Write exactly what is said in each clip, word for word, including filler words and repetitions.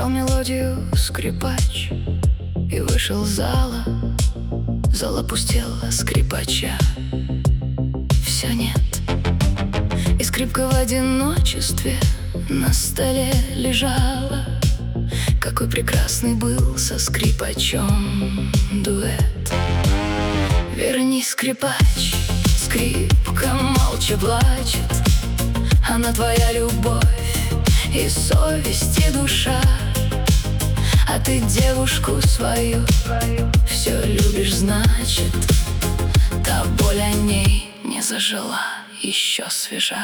Сыграл мелодию скрипач и вышел из зала. Зал опустел, а скрипача все нет. И скрипка в одиночестве на столе лежала. Какой прекрасный был со скрипачом дуэт. Верни, скрипач, скрипка молча плачет. Она твоя любовь и совесть, и душа. А ты девушку свою все любишь, значит, та боль о ней не зажила, еще свежа.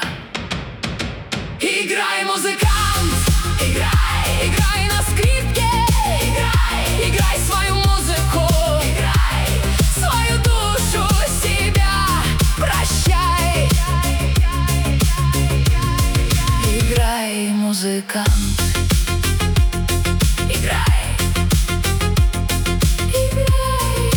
Играй, музыкант, играй, играй на скрипке. Играй, играй свою музыку. Играй свою душу, себя прощай. Играй, музыкант, играй, играй.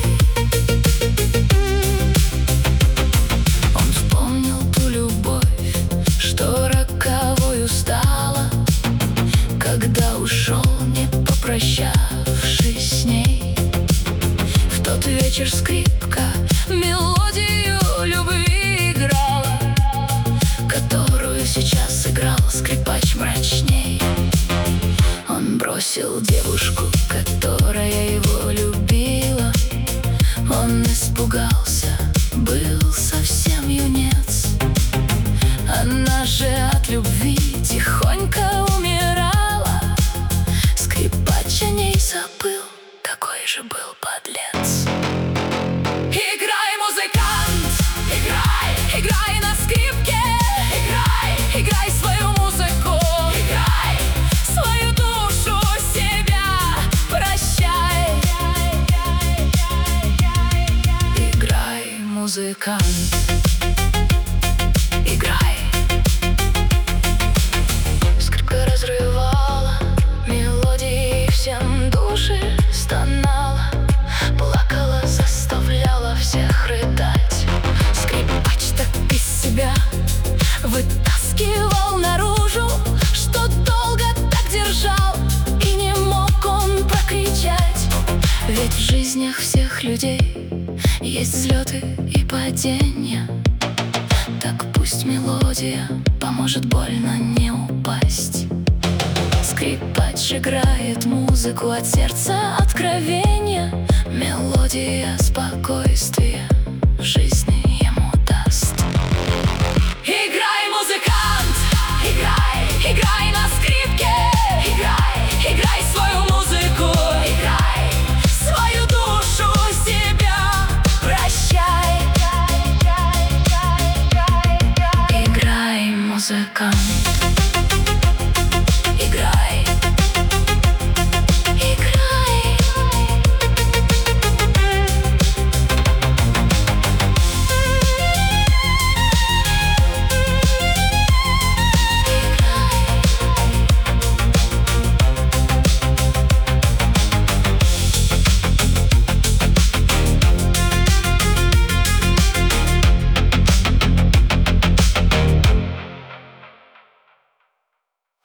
Он вспомнил ту любовь, что роковою стала, когда ушел, не попрощавшись с ней. В тот вечер скрипка мелодию любви играла, которую сейчас сыграл скрипач мрачней. Он бросил девушку, которая его любила. Он испугался, был совсем юнец. Она же от любви тихонько умирала. Скрипач о ней забыл, какой же был подлец. Играй, музыкант, играй, играй на скрипке. Играй, играй свою музыку. Играй свою душу, себя прощай. Играй, музыкант, играй. Скрипка разрывала мелодии, всем души стонала, плакала, заставляла всех рыдать. Скрипач так из себя вытаскивал наружу, что долго так держал, и не мог он прокричать. Ведь в жизнях всех людей есть взлеты и падения. Так пусть мелодия поможет больно не упасть. Скрипач играет музыку от сердца, откровения. Мелодия спокойствия в жизни.